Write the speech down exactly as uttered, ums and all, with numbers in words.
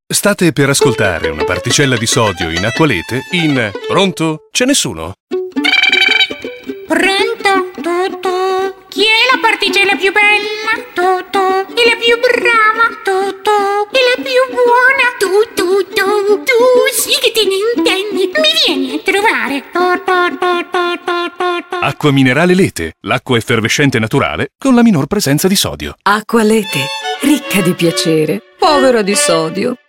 State per ascoltare una particella di sodio in Acqualete in Pronto? C'è nessuno? Pronto? Tutto. Chi è la particella più bella? Tutto. E la più brava? Tutto. E la più buona? Tu, tu, tu. Tu sì che te ne intendi. Mi vieni a trovare. Tu, tu, tu, tu, tu, tu. Acqua minerale Lete, l'acqua effervescente naturale con la minor presenza di sodio. Acqua Lete, ricca di piacere, povera di sodio.